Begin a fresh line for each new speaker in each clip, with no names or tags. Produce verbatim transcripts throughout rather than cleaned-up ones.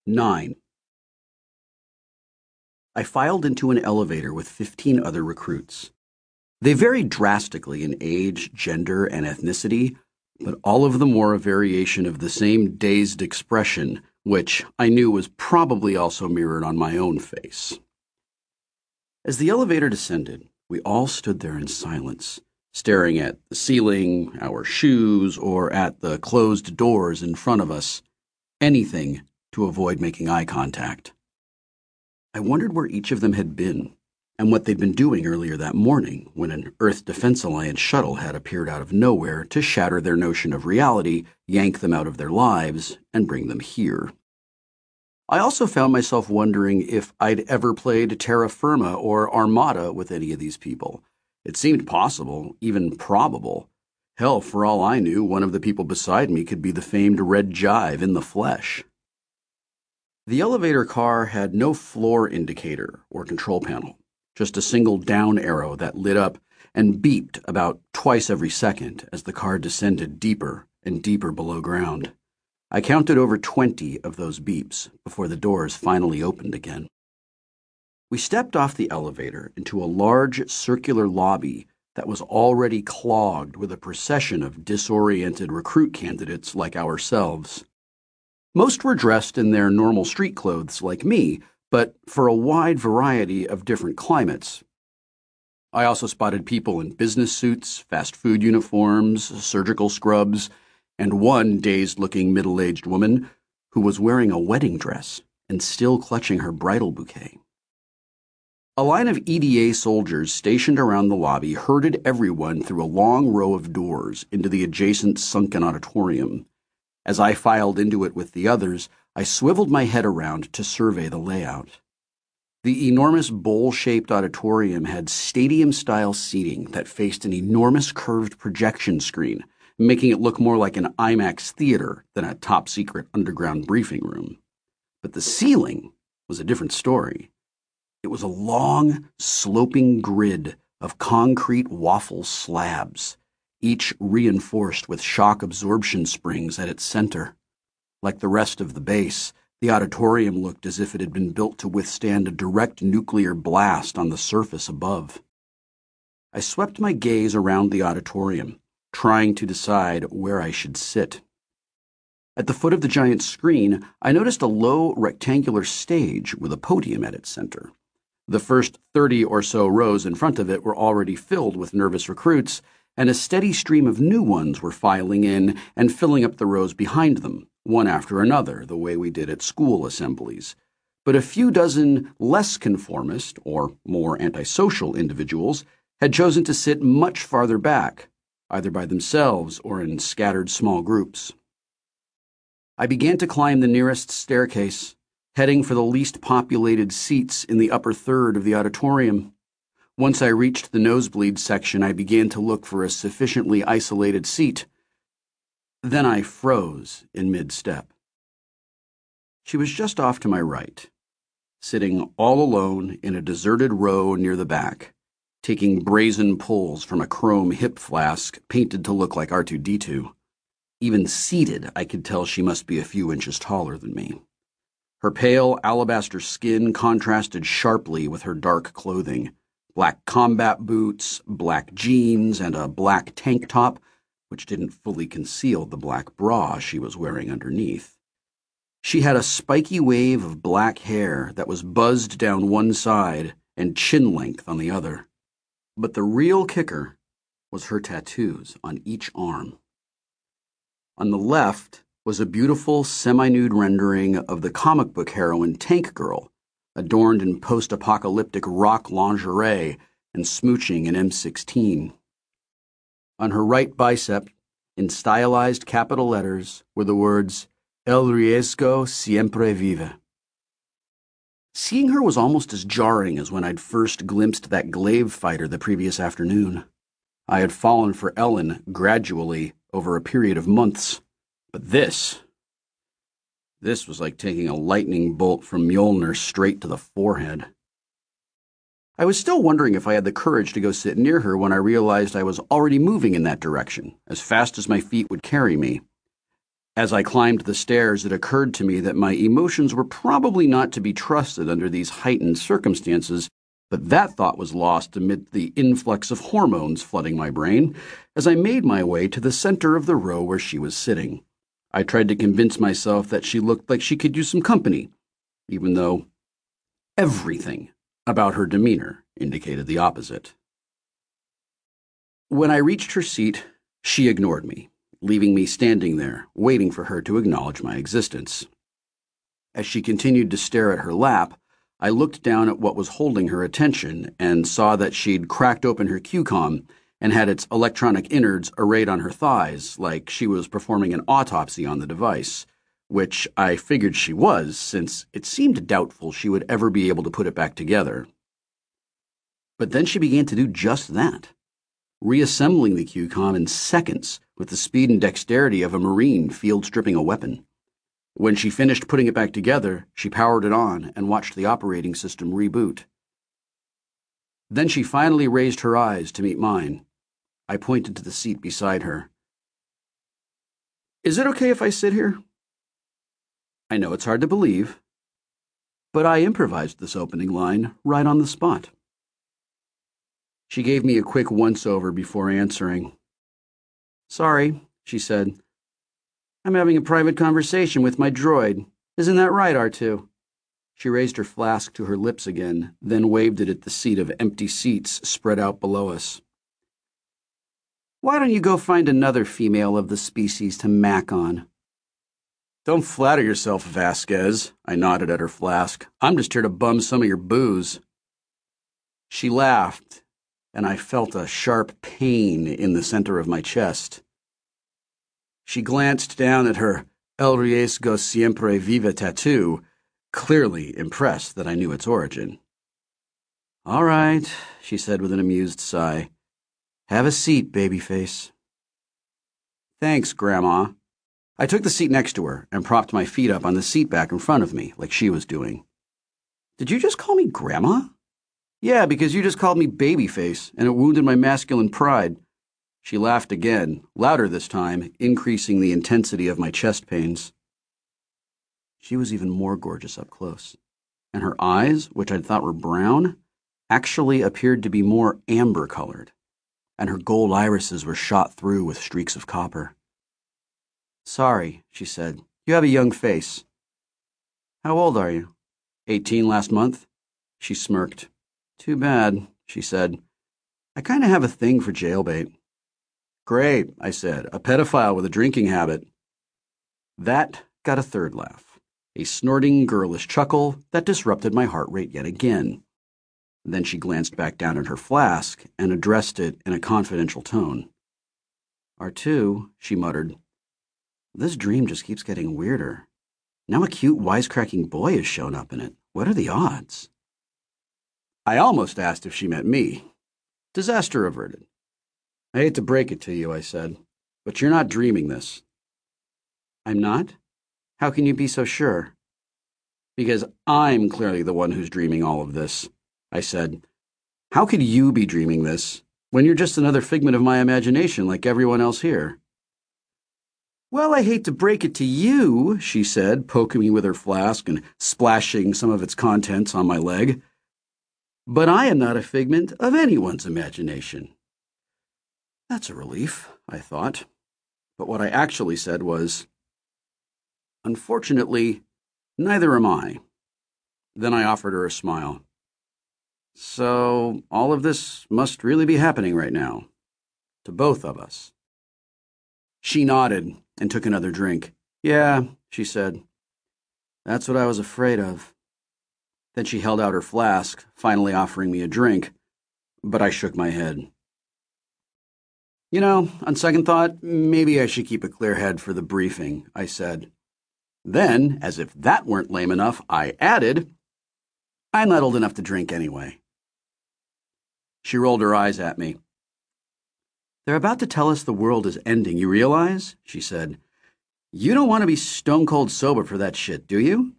Nine. I filed into an elevator with fifteen other recruits. They varied drastically in age, gender, and ethnicity, but all of them wore a variation of the same dazed expression, which I knew was probably also mirrored on my own face. As the elevator descended, we all stood there in silence, staring at the ceiling, our shoes, or at the closed doors in front of us, anything to avoid making eye contact. I wondered where each of them had been, and what they'd been doing earlier that morning when an Earth Defense Alliance shuttle had appeared out of nowhere to shatter their notion of reality, yank them out of their lives, and bring them here. I also found myself wondering if I'd ever played Terra Firma or Armada with any of these people. It seemed possible, even probable. Hell, for all I knew, one of the people beside me could be the famed Red Jive in the flesh. The elevator car had no floor indicator or control panel, just a single down arrow that lit up and beeped about twice every second as the car descended deeper and deeper below ground. I counted over twenty of those beeps before the doors finally opened again. We stepped off the elevator into a large circular lobby that was already clogged with a procession of disoriented recruit candidates like ourselves. Most were dressed in their normal street clothes like me, but for a wide variety of different climates. I also spotted people in business suits, fast food uniforms, surgical scrubs, and one dazed-looking middle-aged woman who was wearing a wedding dress and still clutching her bridal bouquet. A line of E D A soldiers stationed around the lobby herded everyone through a long row of doors into the adjacent sunken auditorium. As I filed into it with the others, I swiveled my head around to survey the layout. The enormous bowl-shaped auditorium had stadium-style seating that faced an enormous curved projection screen, making it look more like an IMAX theater than a top-secret underground briefing room. But the ceiling was a different story. It was a long, sloping grid of concrete waffle slabs, each reinforced with shock absorption springs at its center. Like the rest of the base, the auditorium looked as if it had been built to withstand a direct nuclear blast on the surface above. I swept my gaze around the auditorium, trying to decide where I should sit. At the foot of the giant screen, I noticed a low rectangular stage with a podium at its center. The first thirty or so rows in front of it were already filled with nervous recruits, and a steady stream of new ones were filing in and filling up the rows behind them, one after another, the way we did at school assemblies. But a few dozen less conformist, or more antisocial individuals had chosen to sit much farther back, either by themselves or in scattered small groups. I began to climb the nearest staircase, heading for the least populated seats in the upper third of the auditorium. Once I reached the nosebleed section, I began to look for a sufficiently isolated seat. Then I froze in mid-step. She was just off to my right, sitting all alone in a deserted row near the back, taking brazen pulls from a chrome hip flask painted to look like R two D two. Even seated, I could tell she must be a few inches taller than me. Her pale alabaster skin contrasted sharply with her dark clothing, black combat boots, black jeans, and a black tank top, which didn't fully conceal the black bra she was wearing underneath. She had a spiky wave of black hair that was buzzed down one side and chin length on the other. But the real kicker was her tattoos on each arm. On the left was a beautiful semi-nude rendering of the comic book heroine Tank Girl, adorned in post-apocalyptic rock lingerie and smooching an M sixteen. On her right bicep, in stylized capital letters, were the words, El riesgo siempre vive. Seeing her was almost as jarring as when I'd first glimpsed that glaive fighter the previous afternoon. I had fallen for Ellen gradually over a period of months. But this, this was like taking a lightning bolt from Mjolnir straight to the forehead. I was still wondering if I had the courage to go sit near her when I realized I was already moving in that direction, as fast as my feet would carry me. As I climbed the stairs, it occurred to me that my emotions were probably not to be trusted under these heightened circumstances, but that thought was lost amid the influx of hormones flooding my brain as I made my way to the center of the row where she was sitting. I tried to convince myself that she looked like she could use some company, even though everything about her demeanor indicated the opposite. When I reached her seat, she ignored me, leaving me standing there, waiting for her to acknowledge my existence. As she continued to stare at her lap, I looked down at what was holding her attention and saw that she'd cracked open her Q COM and had its electronic innards arrayed on her thighs like she was performing an autopsy on the device, which I figured she was, since it seemed doubtful she would ever be able to put it back together. But then she began to do just that, reassembling the Q COM in seconds with the speed and dexterity of a Marine field stripping a weapon. When she finished putting it back together, she powered it on and watched the operating system reboot. Then she finally raised her eyes to meet mine. I pointed to the seat beside her. "Is it okay if I sit here?" I know it's hard to believe, but I improvised this opening line right on the spot. She gave me a quick once-over before answering. "Sorry," she said. "I'm having a private conversation with my droid. Isn't that right, R two? She raised her flask to her lips again, then waved it at the seat of empty seats spread out below us. "Why don't you go find another female of the species to mac on?" "Don't flatter yourself, Vasquez," I nodded at her flask. "I'm just here to bum some of your booze." She laughed, and I felt a sharp pain in the center of my chest. She glanced down at her El Riesgo Siempre Viva tattoo, clearly impressed that I knew its origin. "All right," she said with an amused sigh. "Have a seat, babyface." "Thanks, Grandma." I took the seat next to her and propped my feet up on the seat back in front of me, like she was doing. "Did you just call me Grandma?" "Yeah, because you just called me babyface, and it wounded my masculine pride." She laughed again, louder this time, increasing the intensity of my chest pains. She was even more gorgeous up close, and her eyes, which I'd thought were brown, actually appeared to be more amber-colored, and her gold irises were shot through with streaks of copper. "Sorry," she said. "You have a young face." "How old are you?" Eighteen last month." She smirked. "Too bad," she said. "I kind of have a thing for jailbait." "Great," I said. "A pedophile with a drinking habit." That got a third laugh, a snorting, girlish chuckle that disrupted my heart rate yet again. Then she glanced back down at her flask and addressed it in a confidential tone. "R two," she muttered. "This dream just keeps getting weirder. Now a cute, wisecracking boy has shown up in it. What are the odds?" I almost asked if she meant me. Disaster averted. "I hate to break it to you," I said, "but you're not dreaming this." "I'm not? How can you be so sure?" "Because I'm clearly the one who's dreaming all of this," I said. "How could you be dreaming this when you're just another figment of my imagination like everyone else here?" "Well, I hate to break it to you," she said, poking me with her flask and splashing some of its contents on my leg, "but I am not a figment of anyone's imagination." That's a relief, I thought. But what I actually said was, "Unfortunately, neither am I." Then I offered her a smile. "So all of this must really be happening right now, to both of us." She nodded and took another drink. "Yeah," she said. "That's what I was afraid of." Then she held out her flask, finally offering me a drink, but I shook my head. "You know, on second thought, maybe I should keep a clear head for the briefing," I said. Then, as if that weren't lame enough, I added, "I'm not old enough to drink anyway." She rolled her eyes at me. "They're about to tell us the world is ending, you realize?" she said. "You don't want to be stone-cold sober for that shit, do you?"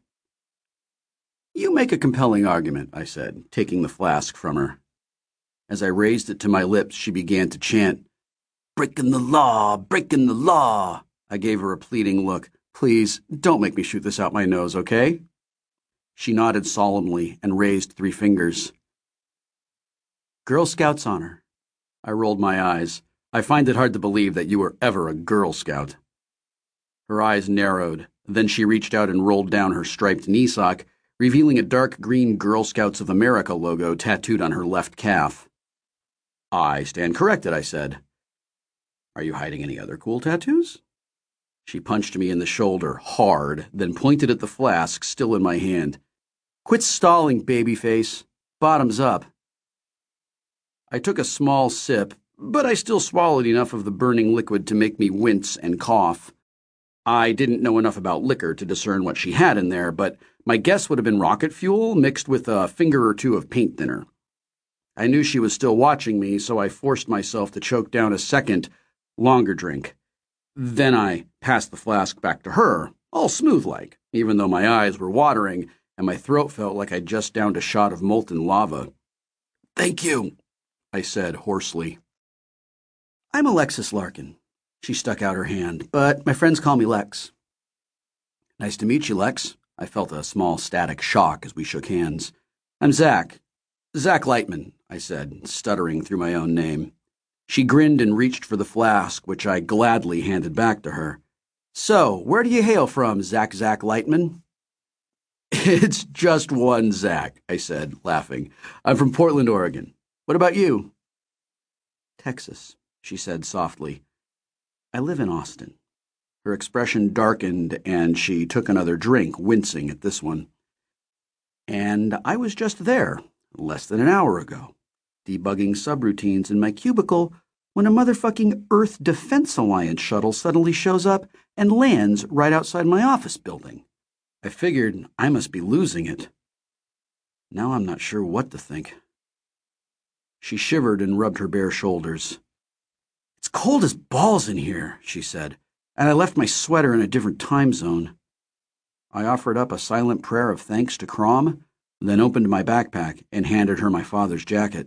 "You make a compelling argument," I said, taking the flask from her. As I raised it to my lips, she began to chant, "Breaking the law, breaking the law." I gave her a pleading look. Please, don't make me shoot this out my nose, okay? She nodded solemnly and raised three fingers. Girl Scout's honor. I rolled my eyes. I find it hard to believe that you were ever a Girl Scout. Her eyes narrowed. Then she reached out and rolled down her striped knee sock, revealing a dark green Girl Scouts of America logo tattooed on her left calf. I stand corrected, I said. Are you hiding any other cool tattoos? She punched me in the shoulder, hard, then pointed at the flask still in my hand. Quit stalling, babyface. Bottoms up. I took a small sip, but I still swallowed enough of the burning liquid to make me wince and cough. I didn't know enough about liquor to discern what she had in there, but my guess would have been rocket fuel mixed with a finger or two of paint thinner. I knew she was still watching me, so I forced myself to choke down a second, longer drink. Then I passed the flask back to her, all smooth-like, even though my eyes were watering and my throat felt like I'd just downed a shot of molten lava. Thank you, I said hoarsely. I'm Alexis Larkin. She stuck out her hand, but my friends call me Lex. Nice to meet you, Lex. I felt a small static shock as we shook hands. I'm Zach. Zach Lightman, I said, stuttering through my own name. She grinned and reached for the flask, which I gladly handed back to her. So, where do you hail from, Zach Zach Lightman? It's just one Zach, I said, laughing. I'm from Portland, Oregon. What about you? Texas, she said softly. I live in Austin. Her expression darkened, and she took another drink, wincing at this one. And I was just there, less than an hour ago, debugging subroutines in my cubicle when a motherfucking Earth Defense Alliance shuttle suddenly shows up and lands right outside my office building. I figured I must be losing it. Now I'm not sure what to think. She shivered and rubbed her bare shoulders. It's cold as balls in here, she said, and I left my sweater in a different time zone. I offered up a silent prayer of thanks to Crom, then opened my backpack and handed her my father's jacket.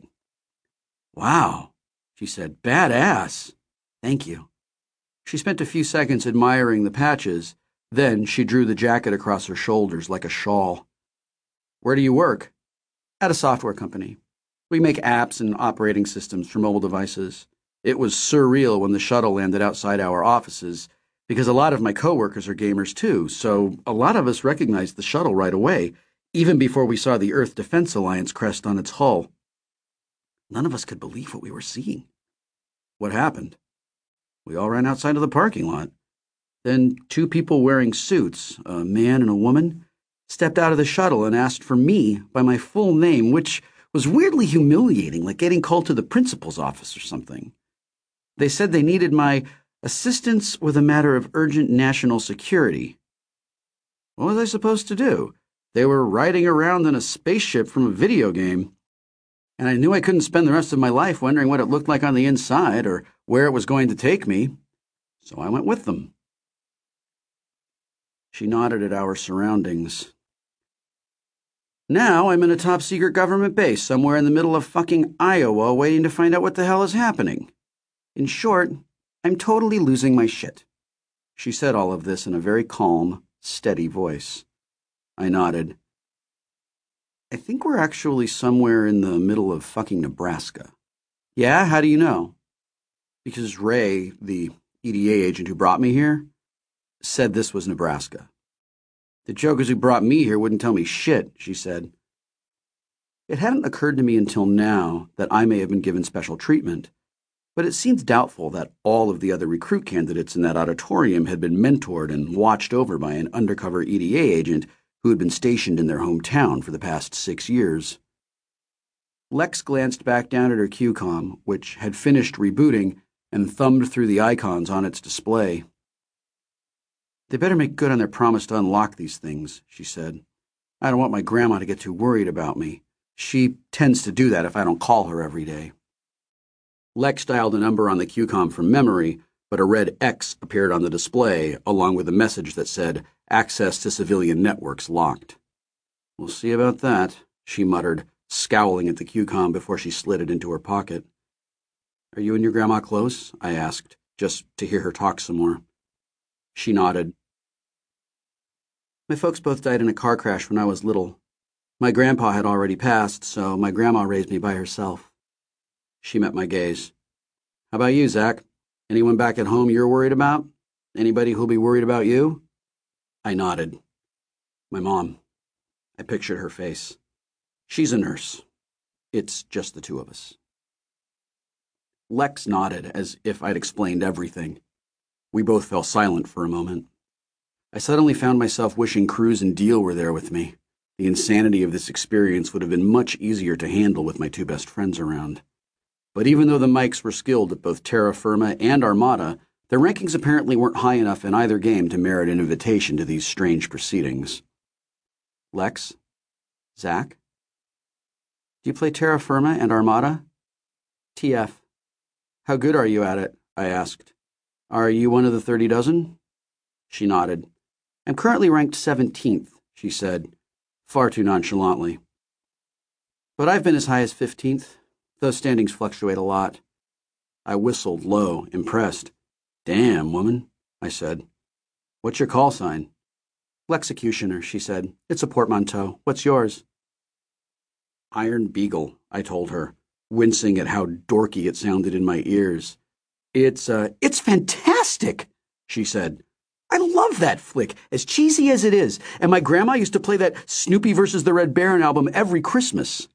Wow, she said, badass. Thank you. She spent a few seconds admiring the patches, then she drew the jacket across her shoulders like a shawl. Where do you work? At a software company. We make apps and operating systems for mobile devices. It was surreal when the shuttle landed outside our offices, because a lot of my coworkers are gamers too, so a lot of us recognized the shuttle right away, even before we saw the Earth Defense Alliance crest on its hull. None of us could believe what we were seeing. What happened? We all ran outside of the parking lot. Then two people wearing suits, a man and a woman, stepped out of the shuttle and asked for me by my full name, which was weirdly humiliating, like getting called to the principal's office or something. They said they needed my assistance with a matter of urgent national security. What was I supposed to do? They were riding around in a spaceship from a video game, and I knew I couldn't spend the rest of my life wondering what it looked like on the inside or where it was going to take me, so I went with them. She nodded at our surroundings. Now I'm in a top-secret government base somewhere in the middle of fucking Iowa waiting to find out what the hell is happening. In short, I'm totally losing my shit. She said all of this in a very calm, steady voice. I nodded. I think we're actually somewhere in the middle of fucking Nebraska. Yeah, how do you know? Because Ray, the E D A agent who brought me here, said this was Nebraska. The jokers who brought me here wouldn't tell me shit, she said. It hadn't occurred to me until now that I may have been given special treatment, but it seems doubtful that all of the other recruit candidates in that auditorium had been mentored and watched over by an undercover E D A agent who had been stationed in their hometown for the past six years. Lex glanced back down at her Q COM, which had finished rebooting, and thumbed through the icons on its display. They better make good on their promise to unlock these things, she said. I don't want my grandma to get too worried about me. She tends to do that if I don't call her every day. Lex dialed a number on the Q COM from memory, but a red X appeared on the display, along with a message that said, access to civilian networks locked. We'll see about that, she muttered, scowling at the Q COM before she slid it into her pocket. Are you and your grandma close? I asked, just to hear her talk some more. She nodded. My folks both died in a car crash when I was little. My grandpa had already passed, so my grandma raised me by herself. She met my gaze. How about you, Zach? Anyone back at home you're worried about? Anybody who'll be worried about you? I nodded. My mom. I pictured her face. She's a nurse. It's just the two of us. Lex nodded as if I'd explained everything. We both fell silent for a moment. I suddenly found myself wishing Cruz and Deal were there with me. The insanity of this experience would have been much easier to handle with my two best friends around. But even though the Mikes were skilled at both Terra Firma and Armada, their rankings apparently weren't high enough in either game to merit an invitation to these strange proceedings. Lex? Zach? Do you play Terra Firma and Armada? T F. How good are you at it? I asked. Are you one of the thirty dozen? She nodded. I'm currently ranked seventeenth, she said, far too nonchalantly. But I've been as high as fifteenth. Those standings fluctuate a lot. I whistled low, impressed. Damn, woman, I said. What's your call sign? Lexecutioner, she said. It's a portmanteau. What's yours? Iron Beagle, I told her, wincing at how dorky it sounded in my ears. It's, uh, it's fantastic, she said. I love that flick, as cheesy as it is, and my grandma used to play that Snoopy versus the Red Baron album every Christmas.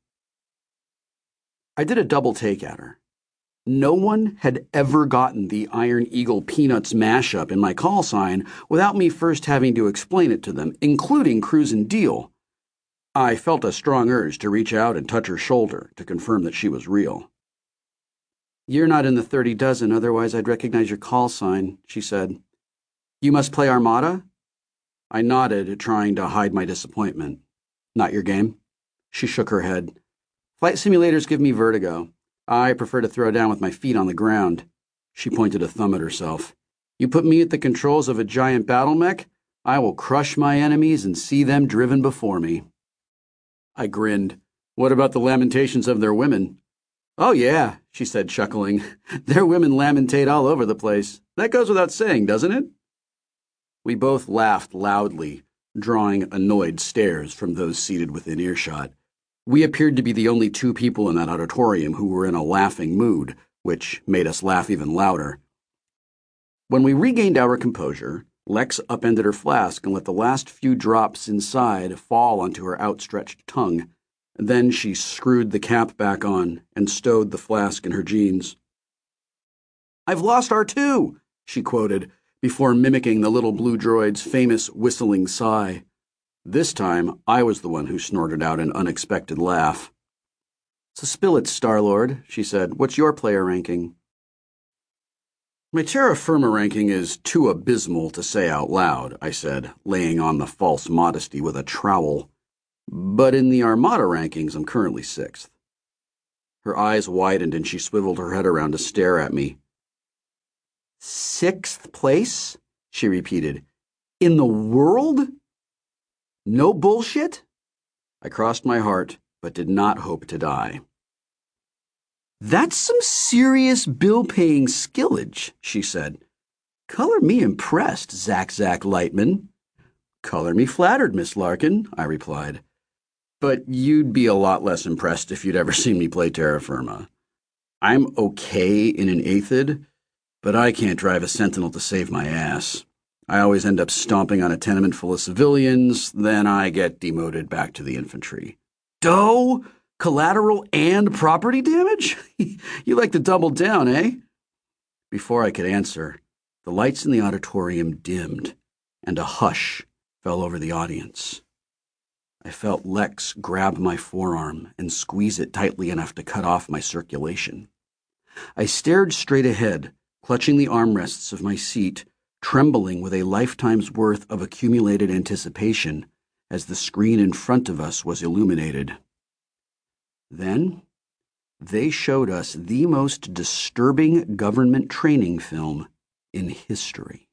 I did a double take at her. No one had ever gotten the Iron Eagle Peanuts mashup in my call sign without me first having to explain it to them, including Cruz and Deal. I felt a strong urge to reach out and touch her shoulder to confirm that she was real. You're not in the thirty dozen, otherwise I'd recognize your call sign, she said. You must play Armada? I nodded, trying to hide my disappointment. Not your game? She shook her head. Flight simulators give me vertigo. I prefer to throw down with my feet on the ground. She pointed a thumb at herself. You put me at the controls of a giant battle mech, I will crush my enemies and see them driven before me. I grinned. What about the lamentations of their women? Oh, yeah, she said, chuckling. Their women lamentate all over the place. That goes without saying, doesn't it? We both laughed loudly, drawing annoyed stares from those seated within earshot. We appeared to be the only two people in that auditorium who were in a laughing mood, which made us laugh even louder. When we regained our composure, Lex upended her flask and let the last few drops inside fall onto her outstretched tongue. Then she screwed the cap back on and stowed the flask in her jeans. I've lost R two, she quoted, before mimicking the little blue droid's famous whistling sigh. This time, I was the one who snorted out an unexpected laugh. So spill it, Star-Lord, she said. What's your player ranking? My Terra Firma ranking is too abysmal to say out loud, I said, laying on the false modesty with a trowel. But in the Armada rankings, I'm currently sixth. Her eyes widened and she swiveled her head around to stare at me. Sixth place? She repeated. In the world? No bullshit? I crossed my heart, but did not hope to die. That's some serious bill-paying skillage, she said. Color me impressed, Zach Zach Lightman. Color me flattered, Miss Larkin, I replied. But you'd be a lot less impressed if you'd ever seen me play Terra Firma. I'm okay in an Aethid, but I can't drive a Sentinel to save my ass. I always end up stomping on a tenement full of civilians, then I get demoted back to the infantry. Dough? Collateral and property damage? You like to double down, eh? Before I could answer, the lights in the auditorium dimmed, and a hush fell over the audience. I felt Lex grab my forearm and squeeze it tightly enough to cut off my circulation. I stared straight ahead, clutching the armrests of my seat, trembling with a lifetime's worth of accumulated anticipation as the screen in front of us was illuminated. Then, they showed us the most disturbing government training film in history.